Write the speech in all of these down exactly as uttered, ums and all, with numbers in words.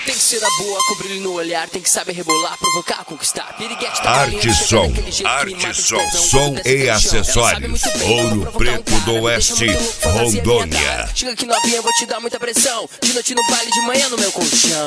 Tem que ser a boa, com brilho no olhar. Tem que saber rebolar, provocar, conquistar. Piriguete da Arte Som, Arte Som, som e acessórios. Ouro Preto do Oeste, Rondônia. Chega aqui novinha, vou te dar muita pressão. De noite no baile, de manhã no meu colchão.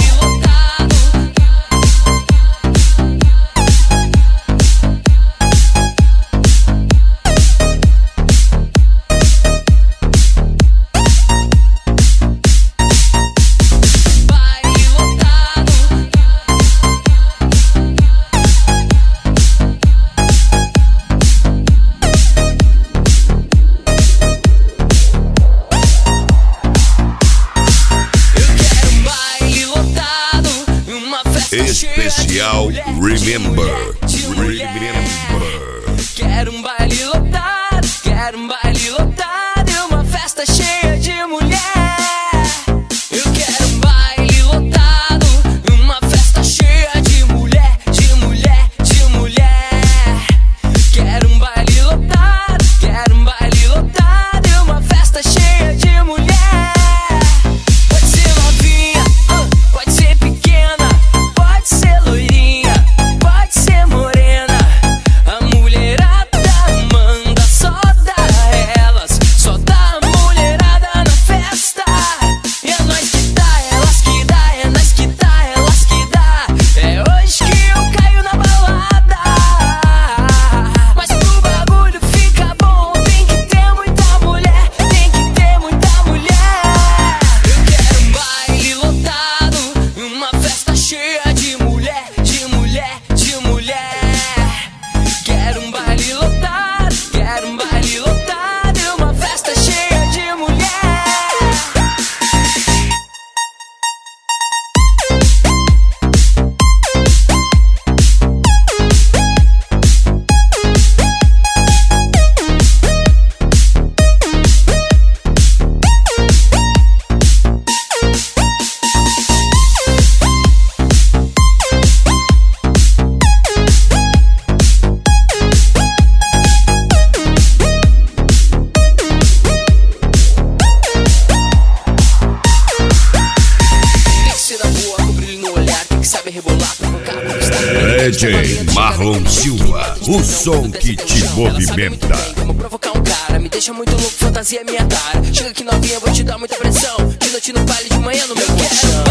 Especial Remember, Remember. Quero um baile lotado, quero um baile lotado e uma festa cheia de mulher. Eu quero um baile lotado, uma festa cheia de mulher, de mulher, de mulher. Quero um baile lotado, quero um baile lotado e uma festa cheia de mulher. Pode ser novinha, uh, pode ser pequena, pode ser loirinha, pode ser morena. A mulherada manda, só dá elas, só dá a mulherada na festa. E é nós que dá, elas que dá, é nós que dá, elas que dá. É hoje que eu caio na balada. Mas pro bagulho fica bom, tem que ter muita mulher, tem que ter muita mulher. Eu quero um baile lotado, uma festa cheia de mulher, de mulher, de mulher. Quero um baile lotado, quero um baile lotado e uma festa cheia de mulher. Tem que ser a boa, com brilho no olhar. Tem que saber rebolar, provocar, conquistar. D J Marlon Silva, o som que te movimenta. Vamos provocar um cara, me deixa muito louco, fantasia é minha cara. Chega aqui novinha, vou te dar muita pressão. De noite no baile, de manhã no meu colchão.